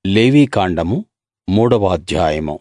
లేవీకాండము 3వ అధ్యాయము.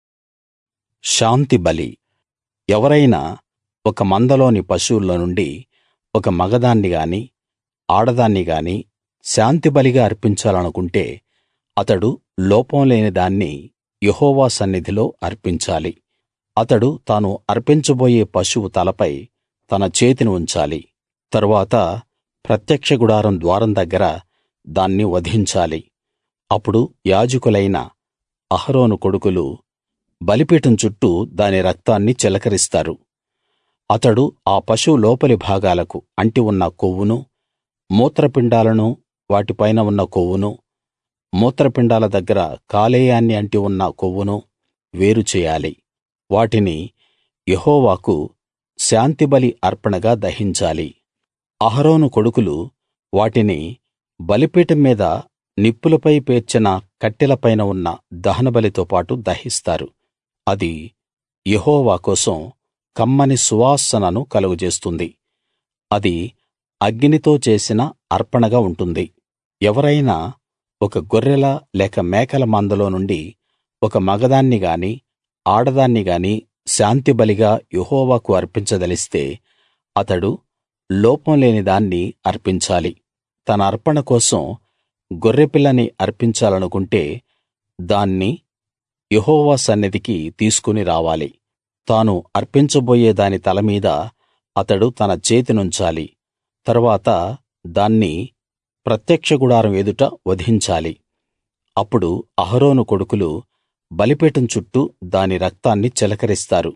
శాంతి బలి. ఎవరైనా ఒక మందలోని పశువుల్లో నుండి ఒక మగదాన్ని గాని ఆడదాన్ని గాని శాంతిబలిగా అర్పించాలనుకుంటే అతడు లోపం లేని దాన్ని యెహోవా సన్నిధిలో అర్పించాలి. అతడు తాను అర్పించబోయే పశువు తలపై తన చేతిని ఉంచాలి. తరువాత ప్రత్యక్ష గుడారం ద్వారం దగ్గర దాన్ని వధించాలి. అప్పుడు యాజకులైన అహరోను కొడుకులు బలిపీఠం చుట్టూ దాని రక్తాన్ని చిలకరిస్తారు. అతడు ఆ పశువు లోపలి భాగాలకు అంటి ఉన్న కొవ్వునూ, మూత్రపిండాలనూ, వాటిపైన ఉన్న కొవ్వునూ, మూత్రపిండాల దగ్గర కాలేయాన్ని అంటి ఉన్న కొవ్వునూ వేరు చేయాలి. వాటిని యెహోవాకు శాంతిబలి అర్పణగా దహించాలి. అహరోను కొడుకులు వాటిని బలిపీఠం మీద నిప్పులపై పేర్చిన కట్టెలపైన ఉన్న దహనబలితో పాటు దహిస్తారు. అది యెహోవా కోసం కమ్మని సువాసనను కలుగజేస్తుంది. అది అగ్నితో చేసిన అర్పణగా ఉంటుంది. ఎవరైనా ఒక గొర్రెల లేక మేకల మందలో నుండి ఒక మగదాన్ని గాని ఆడదాన్ని గాని శాంతిబలిగా యెహోవాకు అర్పించదలిస్తే అతడు లోపం లేని దాన్ని అర్పించాలి. తన అర్పణ కోసం గొర్రెపిల్లని అర్పించాలనుకుంటే దాన్ని యెహోవా సన్నిధికి తీసుకుని రావాలి. తాను అర్పించబోయే దాని తల మీద అతడు తన చేతినుంచాలి. తరువాత దాన్ని ప్రత్యక్ష గుడారం ఎదుట వధించాలి. అప్పుడు అహరోను కొడుకులు బలిపీఠం చుట్టూ దాని రక్తాన్ని చిలకరిస్తారు.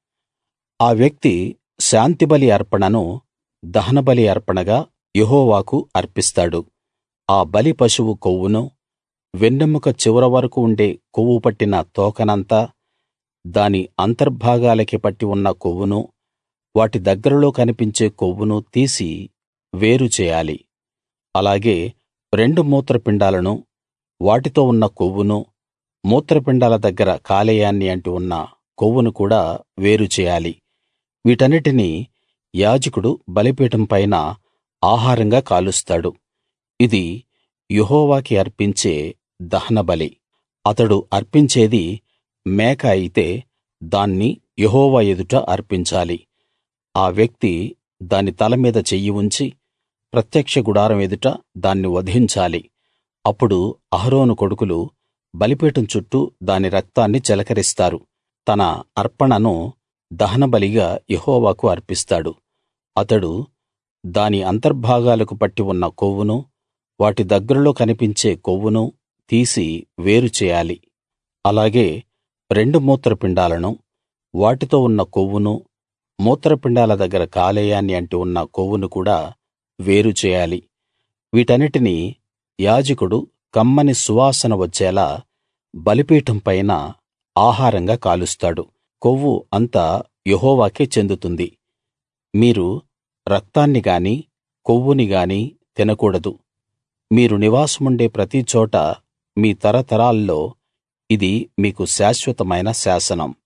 ఆ వ్యక్తి శాంతిబలి అర్పణను దహనబలి అర్పణగా యెహోవాకు అర్పిస్తాడు. ఆ బలి పశువు కొవ్వునూ, వెన్నెముక చివర వరకూ ఉండే కొవ్వు పట్టిన తోకనంతా, దాని అంతర్భాగాలకి పట్టి ఉన్న కొవ్వునూ, వాటి దగ్గరలో కనిపించే కొవ్వునూ తీసి వేరు చేయాలి. అలాగే 2 మూత్రపిండాలనూ, వాటితో ఉన్న కొవ్వునూ, మూత్రపిండాల దగ్గర కాలేయాన్ని అంటి ఉన్న కొవ్వును కూడా వేరు చేయాలి. వీటన్నిటినీ యాజకుడు బలిపీఠం పైన ఆహారంగా కాలుస్తాడు. ఇది యెహోవాకి అర్పించే దహనబలి. అతడు అర్పించేది మేక అయితే దాన్ని యెహోవా ఎదుట అర్పించాలి. ఆ వ్యక్తి దాని తల మీద చెయ్యి ఉంచి ప్రత్యక్ష గుడారం ఎదుట దాన్ని వధించాలి. అప్పుడు అహరోను కొడుకులు బలిపీఠం చుట్టూ దాని రక్తాన్ని చిలకరిస్తారు. తన అర్పణను దహనబలిగా యెహోవాకు అర్పిస్తాడు. అతడు దాని అంతర్భాగాలకు పట్టి ఉన్న కొవ్వునూ, వాటి దగ్గరలో కనిపించే కొవ్వునూ తీసి వేరు చేయాలి. అలాగే 2 మూత్రపిండాలనూ, వాటితో ఉన్న కొవ్వునూ, మూత్రపిండాల దగ్గర కాలేయాన్ని అంటి ఉన్న కొవ్వును కూడా వేరు చేయాలి. వీటన్నిటినీ యాజకుడు కమ్మని సువాసన వచ్చేలా బలిపీఠం పైన ఆహారంగా కాలుస్తాడు. కొవ్వు అంతా యెహోవాకే చెందుతుంది. మీరు రక్తాన్ని గాని కొవ్వుని గాని తినకూడదు. మీరు నివాసముండే ప్రతి చోటా మీ తరతరాల్లో ఇది మీకు శాశ్వతమైన శాసనం.